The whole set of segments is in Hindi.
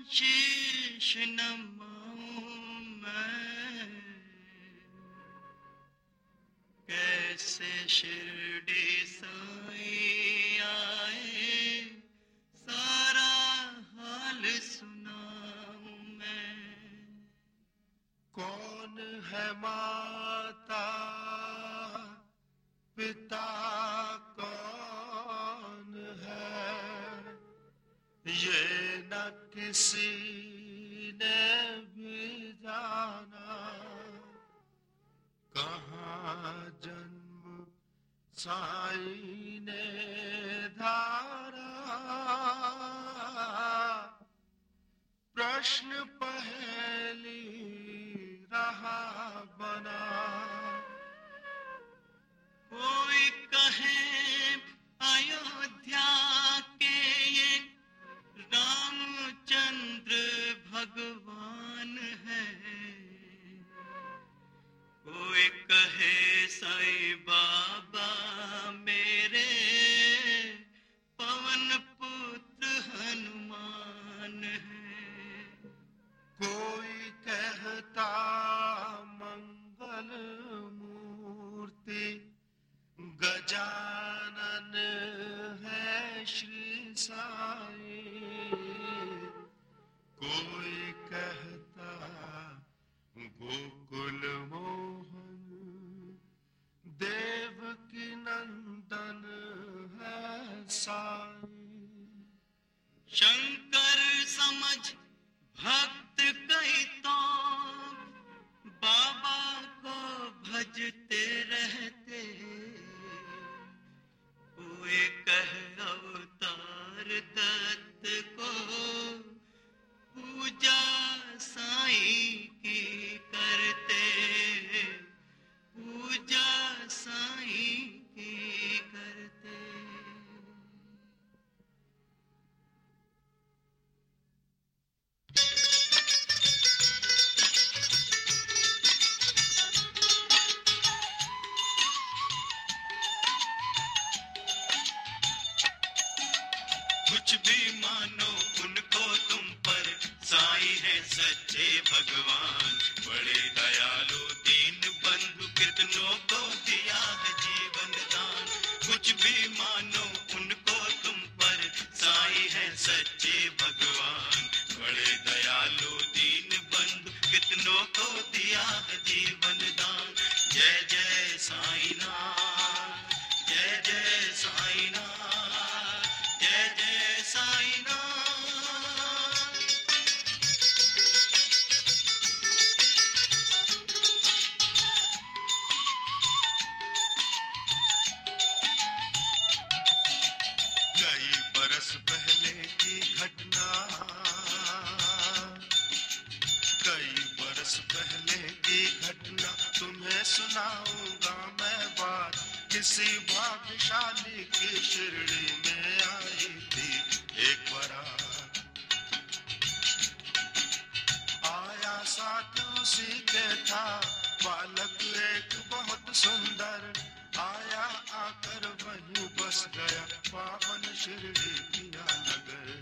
शीश नमाऊं मैं, कैसे शिरडी साईं आए सारा हाल सुनाऊं मैं। कौन है माता पिता कौन है, ये न किसी ने भी जाना। कहाँ जन्म साईं ने धारा, प्रश्न पहेली रहा बना। कोई कहे अयोध्या के ये रामचंद्र भगवान है, कोई कहे साईं बाबा मेरे पवन पुत्र हनुमान है। कोई कहता मंगल मूर्ति गजानन है श्री साईं, कोई कहता गोकुल मोहन देवकी नंदन है साईं। शंकर समझ भक्त कई तो बाबा को भजते रहते, कोई कह अवतार दत्त को पूजा साईं की करते, पूजा साईं की करते। कुछ भी मानो उनको तुम पर, साईं है सच्चे भगवान। बड़े दयालु दीन बंधु कितनों को दिया है जीवन दान। कुछ भी मानो उनको तुम पर, साईं है सच्चे भगवान। बड़े दयालु दीन बंधु कितनों को दिया है जीवन दान। जय जय साईं नाथ, जय जय साईं नाथ, जय जय साईं नाथ। कई बरस पहले की घटना, कई बरस पहले की घटना तुम्हें सुनाऊंगा मैं बात। किसी भाग्यशाली की शिरडी में आई थी एक बारात। आया साथ उसी के था बालक एक बहुत सुंदर। आया आकर वहीं बस गया पावन शिरडी पिया नगर।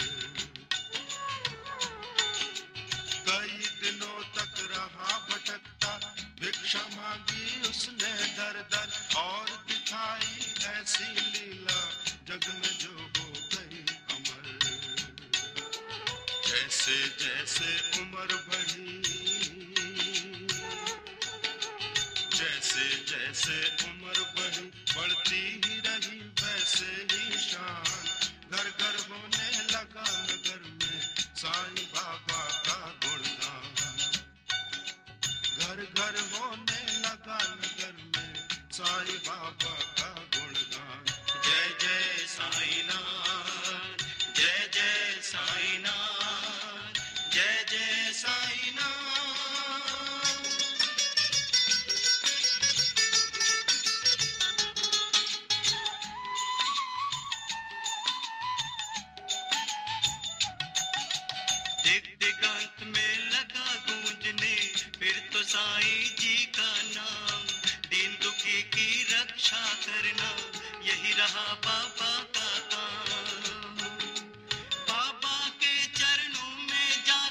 कई दिनों तक रहा भटकता, भिक्षा मांगी उसने दर दर। और दिखाई ऐसी लीला जग में जो हो गई अमर। जैसे जैसे उम्र बढ़ी, जैसे जैसे उम्र बढ़ी, बढ़ती ही रही वैसे ही शान। घर घर होने लगा नगर में साईं बाबा का गुणगान। घर घर होने लगा नगर में साईं बाबा का गुणगान। जय जय साईं नाथ, जय जय साईं नाथ, जय जय साईं नाथ। दिगंत में लगा गूंजने फिर तो साईं जी का नाम। दीन दुखी की रक्षा करना यही रहा बाबा का काम। बाबा के चरणों में जा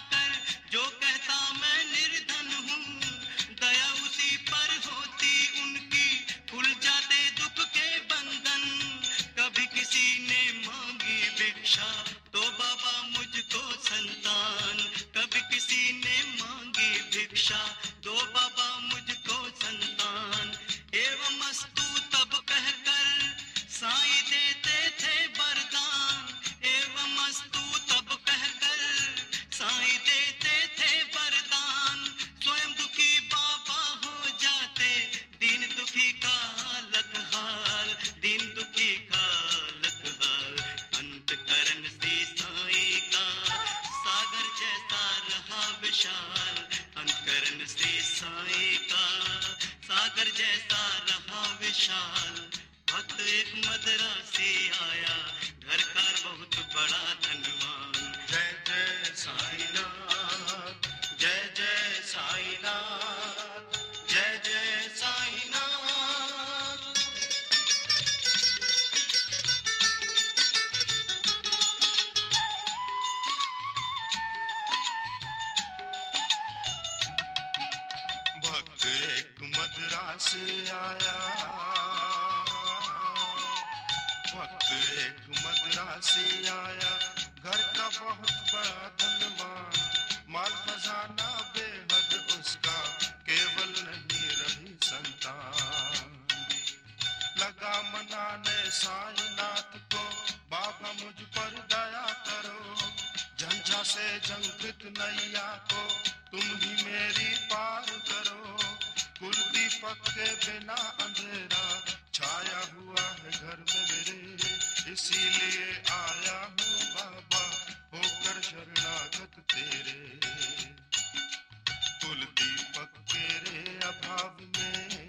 दशा, दो बाबा मुझको संतान। एवं अस्तु तब कहकर साईं देते थे वरदान। एवं अस्तु तब कहकर साईं देते थे वरदान। स्वयं दुखी बाबा हो जाते, दीन दुखी का लकहार, दीन दुखी का लकहार। अंतकरण से साईं का सागर जैसा रहा विशाल। अंतकरण से साईं का सागर जैसा रहा विशाल। भक्त एक मद्रासी आया, घरकार बहुत बड़ा धनवान। जय जय साईनाथ, जय जय साईनाथ, जय जय साईनाथ। भक्त एक मद्रासी आया, भक्त एक मद्रासी आया, घर का बहुत बड़ा धनवान। माल खजाना बेहद उसका, केवल नहीं रही संतान। लगा मनाने साईनाथ को, बाबा मुझ पर दया करो। झंझा से झंकृत नैया को तुम ही मेरी पार करो। कुल दीपक के बिना अंधेरा छाया हुआ है घर में मेरे, इसीलिए आया हूँ बाबा होकर शरणागत तेरे। कुल दीपक तेरे अभाव में,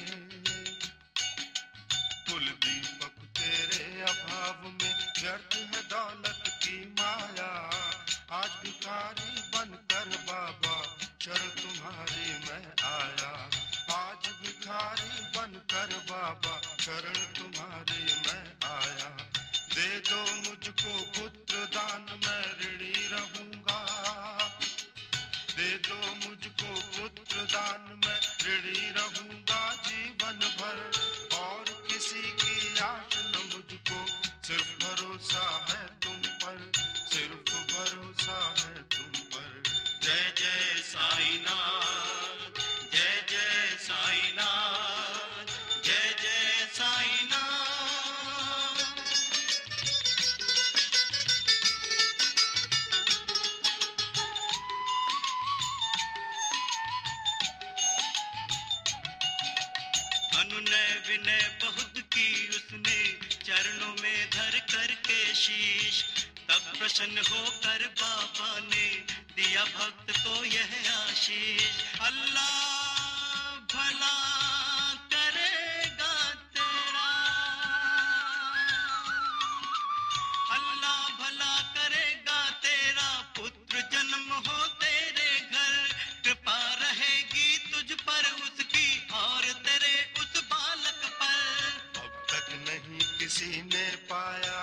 कुल दीपक तेरे अभाव में व्यर्थ है दौलत की माया। आज भिखारी बनकर बाबा शरण तुम्हारी मैं आया। आज भिखारी बनकर बाबा शरण तुम्हारी मैं आया। दे दो मुझको पुत्र दान, मैं ऋणी रहूंगा। दे दो मुझको पुत्र दान, मैं ऋणी रहूंगा जीवन भर। और किसी की आश न मुझको, सिर्फ भरोसा है तुम पर, सिर्फ भरोसा है तुम पर। जय जय साईनाथ, जय जय साईनाथ, जय जय साईनाथ। अनुनय विनय बहुत की उसने, चरणों में धर करके शीश। तब प्रसन्न होकर बाबा ने दिया भक्त को यह आशीष। अल्लाह भला करेगा तेरा, अल्लाह भला करेगा तेरा। पुत्र जन्म हो तेरे घर, कृपा रहेगी तुझ पर उसकी और तेरे उस बालक पर। अब तक नहीं किसी ने पाया,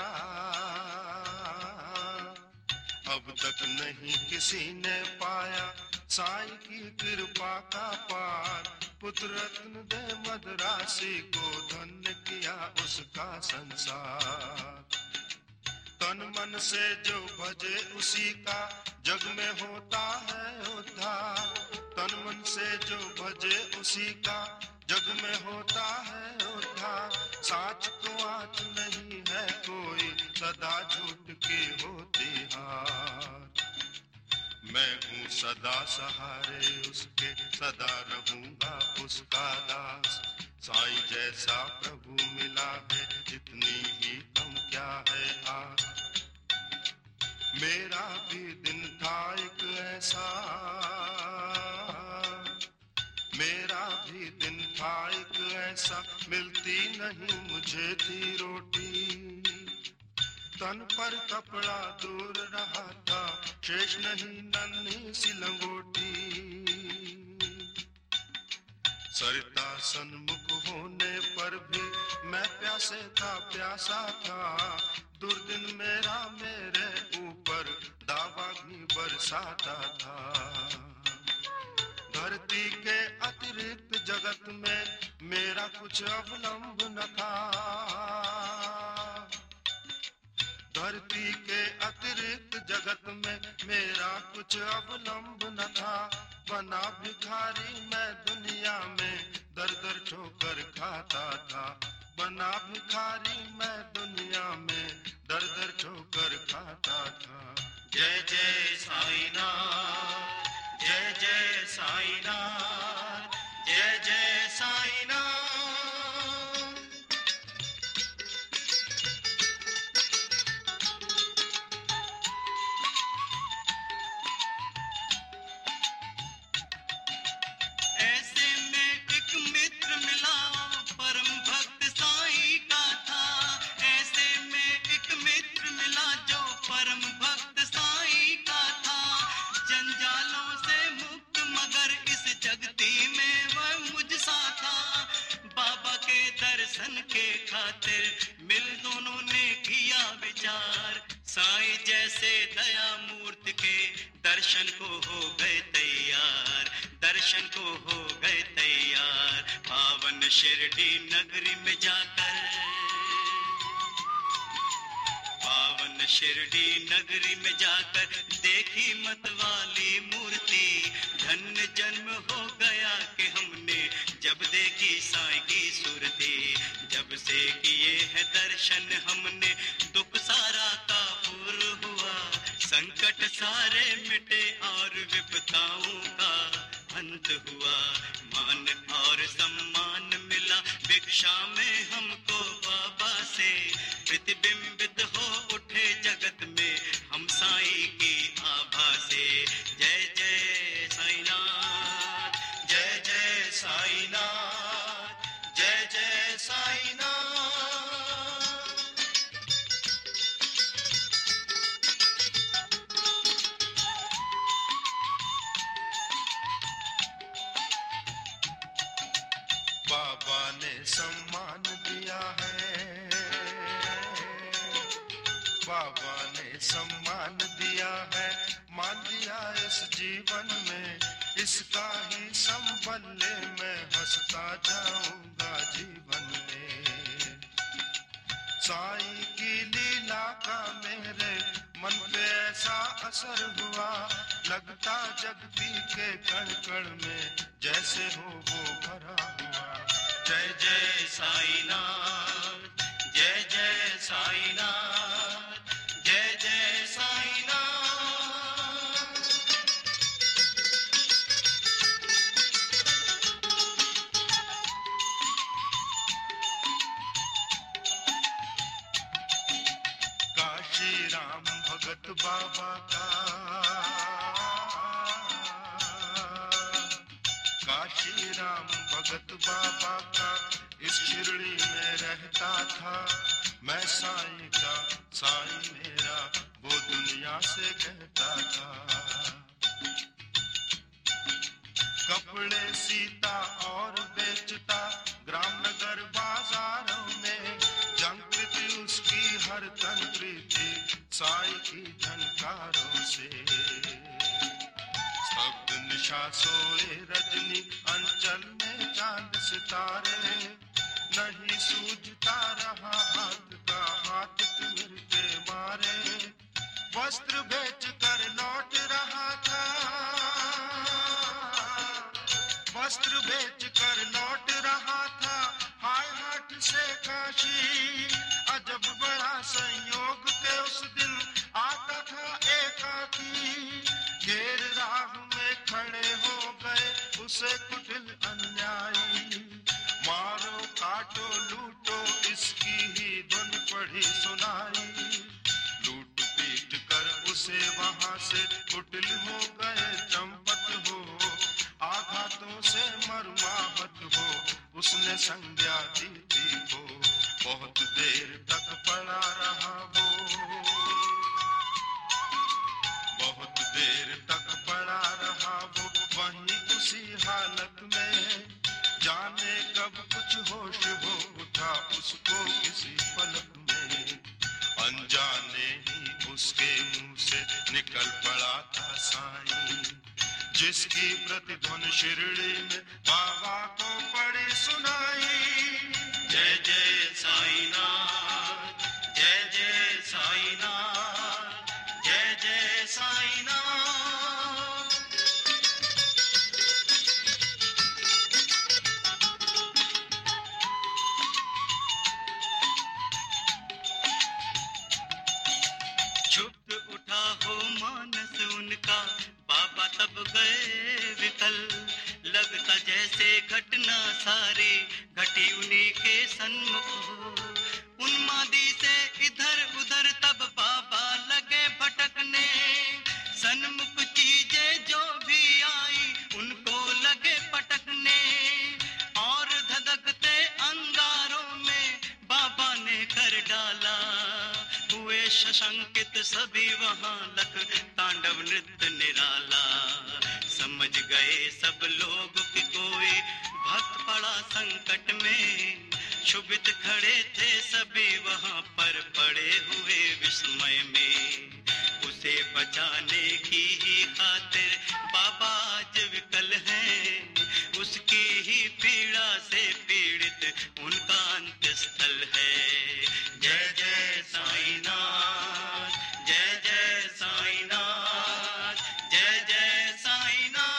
अब तक नहीं किसी ने पाया साईं की कृपा का पार। पुत्र रत्न दे मद्रासी को, धन्य किया उसका संसार। तन मन से जो भजे उसी का, जग में होता है उद्धार। तन मन से जो भजे उसी का, जग में होता है उद्धार। साच को आँच नहीं है कोई, सदा झूठ की होती हार। मैं हूँ सदा सहारे उसके, सदा रहूंगा उसका दास। साईं जैसा प्रभु मिला है, इतनी ही कम क्या है आज। मेरा भी दिन था एक ऐसा, मेरा भी दिन था एक ऐसा। मिलती नहीं मुझे थी रोटी, तन पर कपड़ा दूर रहा था, शेष नहीं नन्ही सी लंगोटी। सरिता सन्मुख होने पर भी मैं प्यासे था, प्यासा था। दुर्दिन मेरा मेरे ऊपर दावा भी बरसाता था। धरती के अतिरिक्त जगत में मेरा कुछ अवलंब न था। धरती के अतिरिक्त जगत में मेरा कुछ अवलंब न था। बना भिखारी मैं दुनिया में दर दर ठोकर खाता था, बना भिखारी मैं दुनिया में दर दर ठोकर खाता था। जय जय साईनाथ, जय जय साईनाथ, जय जय साईनाथ। ऐसे में एक मित्र मिला परम भक्त साईं का था, ऐसे में एक मित्र मिला जो परम भक्त साईं का था। जंजालों से मुक्त मगर इस जगती में वह मुझ सा था। बाबा के दर्शन के खातिर मिल दोनों ने किया विचार, साईं जैसे दया मूर्ति के दर्शन को हो गए तैयार, दर्शन को हो गए तैयार। पावन शिरडी नगरी में जाकर, पावन शिरडी नगरी में जाकर देखी मतवाली मूर्ति। धन्य जन्म हो गया कि हमने जब देखी साईं की सुरती। जब से किए हैं दर्शन हमने दुख सारा काबूल हुआ, संकट सारे मिटे और विपदाओं का अंत हुआ। मान और सम्मान मिला भिक्षा में हमको बाबा से, प्रतिबिंबित हो उठे जगत में हम साईं की आभा से। जय जय साईनाथ, जय जय साईनाथ, जय जय साईनाथ। बाबा ने सम्मान दिया है, बाबा ने सम्मान दिया है, मान दिया इस जीवन में, इसका ही संबल ले मैं हंसता जाऊंगा जीवन में। साईं की लीला का मेरे मन पे ऐसा असर हुआ, लगता जगती के कण कण में जैसे हो वो भरा हुआ। जय जय साईनाथ, जय जय साईनाथ, जय जय साईनाथ। काशी राम भगत बाबा का, काशी राम भगत बाबा का इस शिरडी में रहता था मैं। साईं का साईं मेरा वो दुनिया से कहता था। कपड़े सीता और बेचता ग्राम नगर बाजारों में, जंकृति उसकी हर तंत्री थी साईं की झनकारों से। स्तब्ध निशा सोए रजनी अंचल में चांद सितारे, नहीं सूझता रहा हाथ का हाथ तिमिर के मारे। वस्त्र बेच कर लौट रहा था, वस्त्र बेच कर लौट रहा था हाय हाट से काशी। अजब बड़ा संयोग के उस दिन आता था एकाकी, घेर राह में खड़े हो गए उसे कुटिल अन्यायी। मारो काटो लूटो इसकी ही धुन पढ़ी सुनाई, लूट पीट कर उसे वहां से कुटिल हो गए चंपत हो। आघातों से मरमाहत हो उसने संज्ञा दी थी वो, बहुत देर तक पड़ा रहा वो, बहुत देर तक पड़ा रहा वो वहीं उसी हालत में। जाने कब कुछ होश हो उठा उसको किसी पलक में, अनजाने ही उसके मुंह से निकल पड़ा था साईं, जिसकी प्रतिध्वनि शिरडी में बाबा को पड़ी सुनाई। जय जय साईनाथ, जय जय साईनाथ, जय जय साईनाथ। सब गए विकल, लगता जैसे घटना सारी घटी उन्हीं के सन्मुख हो। उन्मादी से इधर उधर तब बाबा लगे भटकने, सन्मुख चीजें जो भी आई उनको लगे पटकने, और धधकते अंगारों में बाबा ने कर डाला, हुए सशंकित सभी वहां लख तांडव नृत्य निराला। समझ गए सब लोग कि कोई भक्त पड़ा संकट में, क्षुभित खड़े थे सभी वहां पर पड़े हुए विस्मय में। उसे बचाने की ही खातिर बाबा आज विकल हैं, उसकी ही पीड़ा से पीड़ित उनका अंत्यस्थल है। जय जय साईनाथ, जय जय साईनाथ, जय जय साईनाथ।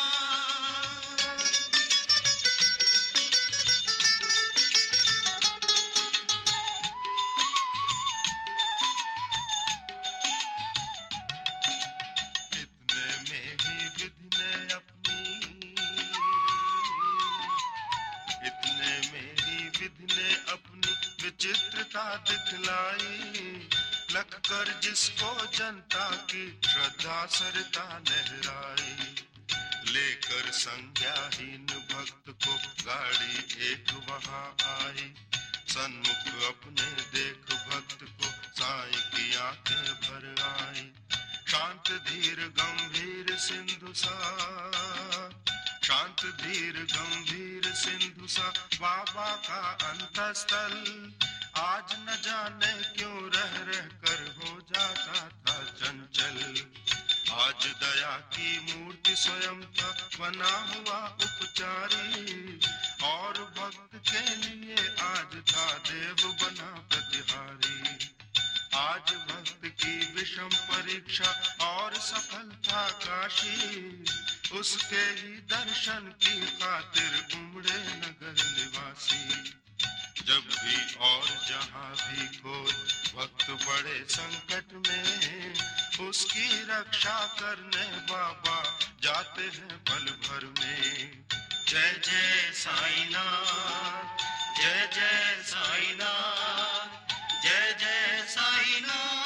विचित्रता दिखलाई, लख कर जिसको जनता की श्रद्धा सरता लहराई। लेकर संज्ञाहीन भक्त को गाड़ी एक वहां आई, सन्मुख अपने देख भक्त को साईं की आंखें भर आई। शांत धीर गंभीर सिंधु सा, शांत धीर गंभीर सिंधु सा बाबा का अंतस्थल, आज न जाने क्यों रह रह कर हो जाता था चंचल। आज दया की मूर्ति स्वयं था बना हुआ उपचारी, और भक्त के लिए आज था देव बना प्रतिहारी। आज भक्त की विषम परीक्षा और सफल था काशी, उसके ही दर्शन की खातिर उमड़े नगर निवासी। जब भी और जहां भी कोई भक्त बड़े संकट में, उसकी रक्षा करने बाबा जाते हैं पल भर में। जय जय साईनाथ, जय जय साईनाथ, जय जय साईनाथ।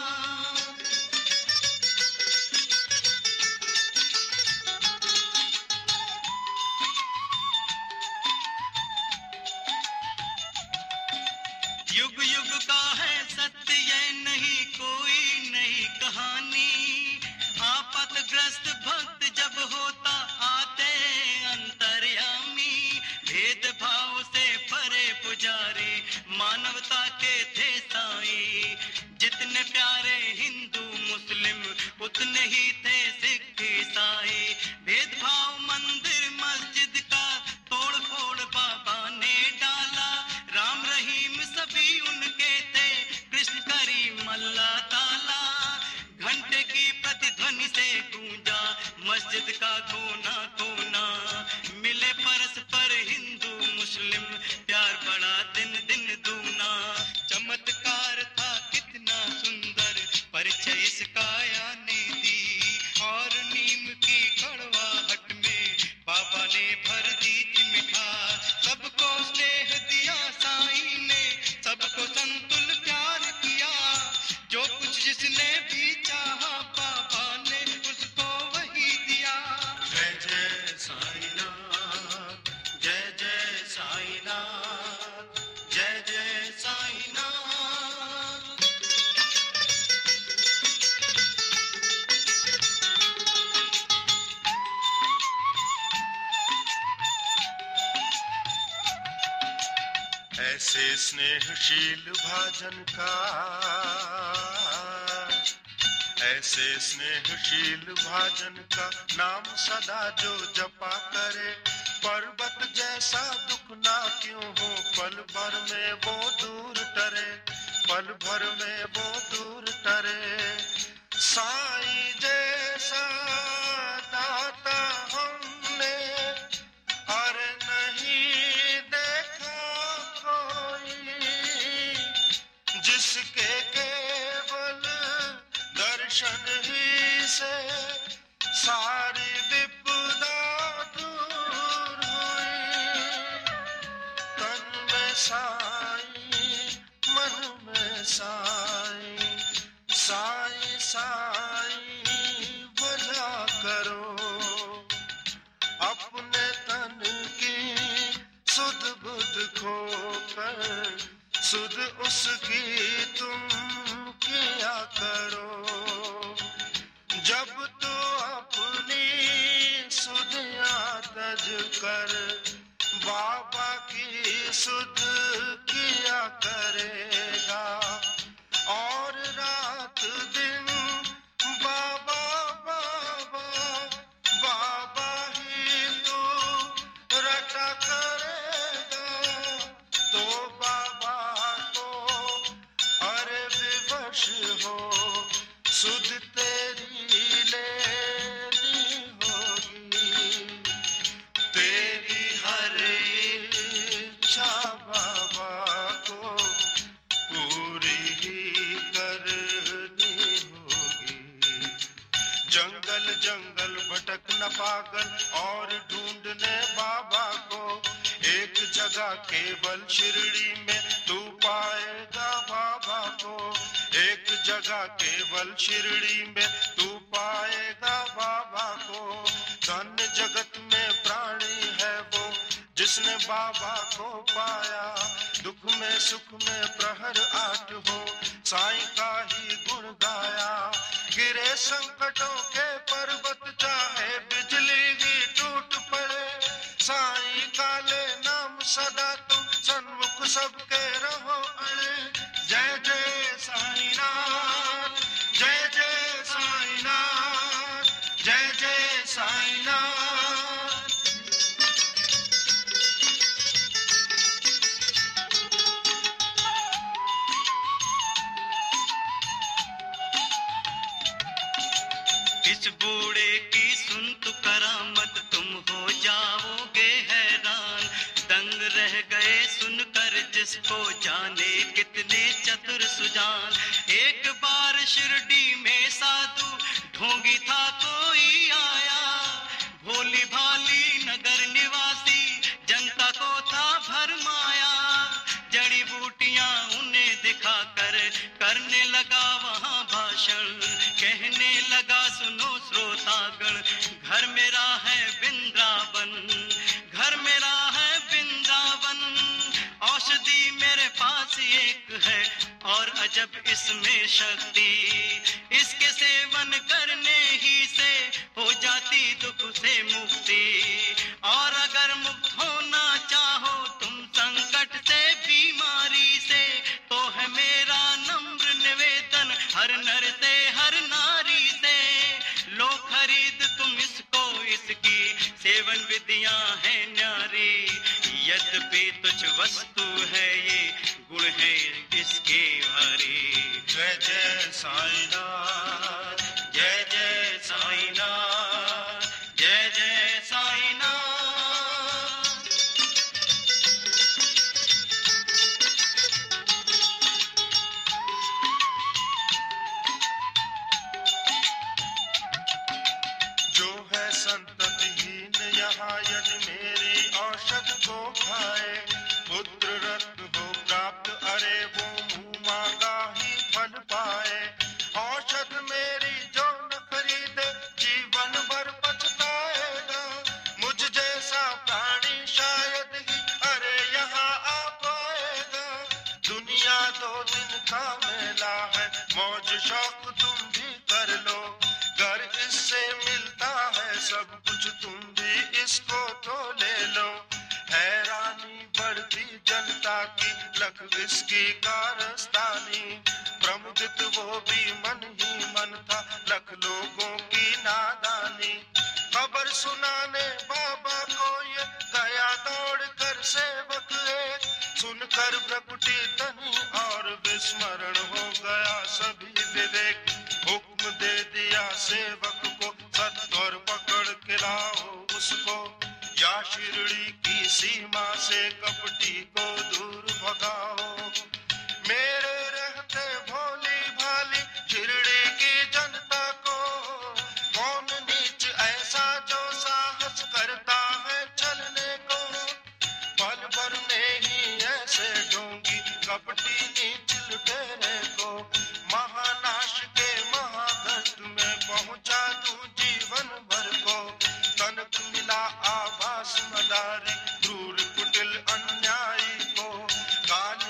युग युग का है सत्य, ये नहीं कोई नई कहानी। आपतग्रस्त भक्त जब होता आते अंतर्यामी, भेदभाव से परे पुजारी मानवता के थे साईं। जितने प्यारे हिंदू मुस्लिम उतने ही थे सिख ईसाई। भेदभाव मंदिर मस्जिद का तोड़ फोड़ बाबा ने डाला, राम रहीम सभी उनके थे, कृष्ण करीम अल्लाह ताला। घंटे की प्रतिध्वनि से गूंजा मस्जिद का कोना कोना, मिले परस्पर हिंदू मुस्लिम प्यार बढ़ा दिन दिन दूना। चमत्कार था कितना सुंदर परिचय इसका आया ने दी, और नीम की कड़वाहट में बाबा ने भर दी मिठास। सबको स्नेह दिया साईं ने, सबको संतुल प्यार किया, जो कुछ जिसने भी चाहा बाबा ने उसको वही दिया। जय जय साईनाथ, जय जय साईनाथ, जय जय साईनाथ। ऐसे स्नेहशील भाजन का, ऐसे स्नेहशील भाजन का नाम सदा जो जपा करे, पर्वत जैसा दुख ना क्यों हो पल भर में वो दूर टरे, पल भर में वो दूर टरे। साईं जैसा दाता हमने अरे नहीं देखा कोई, जिसके केवल दर्शन ही से सारी तुम किया करो, जब तो अपनी सुधिया तज कर बाबा की सुध किया करेगा, और रात दिन बाबा बाबा बाबा ही तो रटा करेगा, तो बाबा को अरे विवश हो सुध तेरी लेनी होगी, तेरी हर इच्छा बाबा को पूरी ही करनी होगी। जंगल जंगल भटकना पागल और ढूंढने बाबा को, एक जगह केवल शिरडी में तू पाएगा बाबा को, एक जगह केवल शिरडी में तू पाएगा बाबा को। धन्य जगत में प्राणी है वो जिसने बाबा को पाया, दुख में सुख में प्रहर आठ हो साईं का ही गुण गाया, गिरे संकटों के पर्वत चाहे बिजली ही टूट पड़े, साईं का ले नाम सदा तुम सन्मुख सबके रहो अड़े। जय जय साईनाथ, जय जय साईनाथ, जय जय साईनाथ। इस बूढ़े की सुन तो करामत, तुम हो जाओगे हैरान, दंग रह गए सुनकर जिसको जाने कितने चतुर सुजान। एक बार शिरडी में साधु ढोंगी था कोई आया, भोली भाली नगर निवासी जनता को था भरमाया, जड़ी बूटियां उन्हें दिखाकर करने लगा वहां भाषण, कहने लगा सुनो श्रोतागण, घर मेरा है वृंदावन, घर मेरा है वृंदावन, औषधि मेरे पास एक है और अजब इसमें शक्ति, इसके सेवन करने ही से हो जाती दुख से मुक्ति, और अगर मुक्त होना चाहो तुम संकट से बीमारी से, तो है मेरा नम्र निवेदन हर नर से हर नारी से, लो खरीद तुम इसको, इसकी सेवन विधियां हैं न्यारी, यद्यपि तुच्छ वस्तु है ये गुण है इसके भारी। जय जय साईनाथ, जय जय साईनाथ, जय जय साईनाथ। जो है संततिहीन यहाँ यदि मेरी औषध को खाए, पुत्र रत्न हो प्राप्त अरे वो मुँह मांगा ही फल पाए, औषध मेरी जो न खरीदे जीवन भर पछताएगा, मुझ जैसा प्राणी शायद ही अरे यहाँ आ पाएगा, दुनिया 2 दिन का मेला है मौज शौक तुम भी कर लो, घर इससे मिलता है सब कुछ तुम भी इसको तो ले लो, हैरानी बढ़ती जनता की लख इसकी कारस्तानी, प्रमुदित वो भी मन ही मन था लख लोगों की नादानी, खबर सुनाने बाबा को ये गया दौड़ कर सेवक एक, सुनकर भ्रकुटी तनी और विस्मरण हो गया सभी विवेक, हुक्म दे दिया सेवक को सत्वर पकड़ के लाओ उसको, या शिरडी की सीमा से कपटी को दूर भगाओ, मेरे रहते भोली भाली शिरडी की जनता को, कौन नीच ऐसा जो साहस करता है चलने को, पल भर में ही ऐसे ढोंगी कपटी नीच लुटेरे को, महानाश के महाकष्ट में पहुंचा दूं जीवन भर को, तनक मिला आभास मदारी क्रूर कुटिल अन्यायी को, काल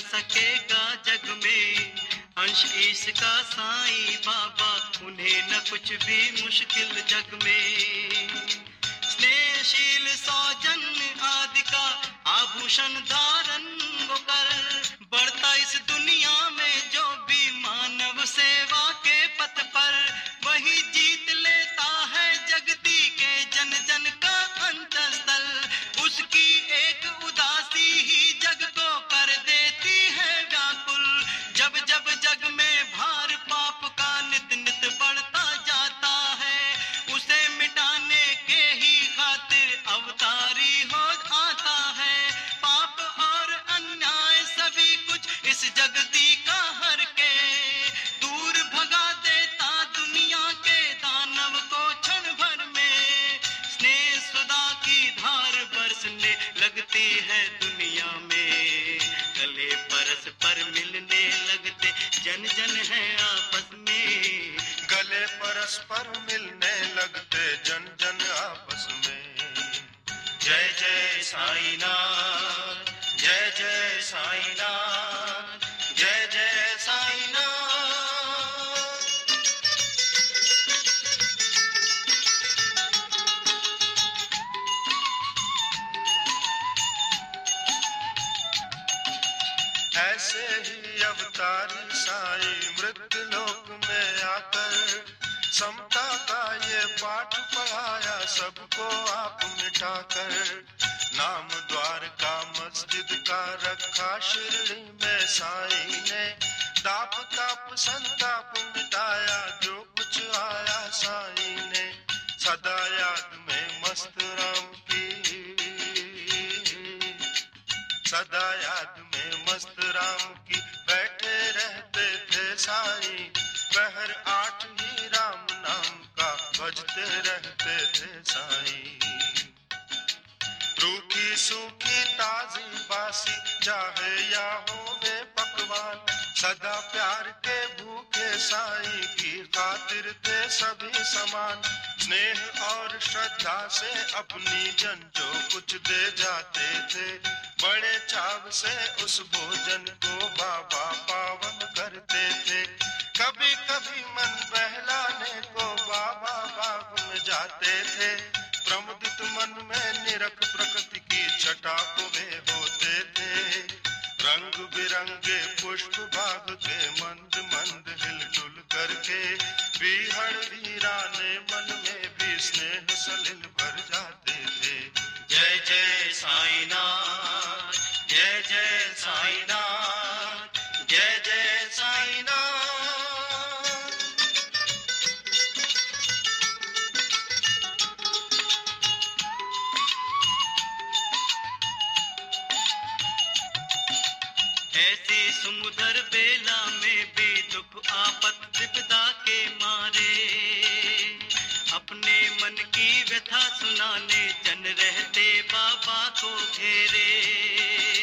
सकेगा जग में, अंश इसका साईं बाबा, उन्हें न कुछ भी मुश्किल जग में। स्नेहशील सौजन्य आदि का आभूषण धारण वो कर, बढ़ता इस दुनिया में जो भी मानव सेवा के पथ पर, वही जीत लेता है जगती के जन जन का अंतस्थल। उसकी एक उदासी ही जग को कर देती है व्याकुल। जब जब जग में भार पाप का नित नित बढ़ता जाता है, उसे मिटाने के ही खातिर अवतारी हो आता है। पाप और अन्याय सभी कुछ इस जगती का हर के दूर भगा देता दुनिया के दानव को क्षण भर में। स्नेह सुधा की धार बरसने लगती है दुनिया में, गले परस्पर मिलने लगते जन जन है आपस में। गले परस्पर मिलने लगते जन जन आपस में। जय जय साईनाथ, जय जय साईनाथ, जय जय साईनाथ। ऐसे ही अवतारी साईं मृत्यु लोक में आकर, समता का ये पाठ पढ़ाया सबको आप मिटाकर। नाम द्वार का मस्जिद का रखा शिरडी में साईं ने, ताप ताप संताप मिटाया जो कुछ आया साईं ने। सदा याद में मस्त राम की, सदा याद में मस्त राम की बैठे रहते थे साईं। पहर 8 ही राम नाम का भजते रहते थे साईं। रूखी सूखी ताजी बासी चाहे या होवे पकवान, सदा प्यार के भूखे साईं की खातिर थे सभी समान। स्नेह और श्रद्धा से अपनी जन जो कुछ दे जाते थे, बड़े चाव से उस भोजन को बाबा पावन करते थे। कभी कभी मन बहलाने को बाबा बाग में जाते थे, प्रमुदित मन में निरख प्रकृति की छटा को वे होते थे। रंग बिरंगे पुष्प बाग के मंद मंद हिलजुल करके, बीहड़ वीराने मन में भी स्नेह सलिल भर जाते थे। जय जय साईनाथ, जय जय साईनाथ, जय जय साईनाथ। ऐसी समुद्र बेला में भी दुख आपत विपदा के मारे, अपने मन की व्यथा सुनाने जन रहते बाबा को घेरे।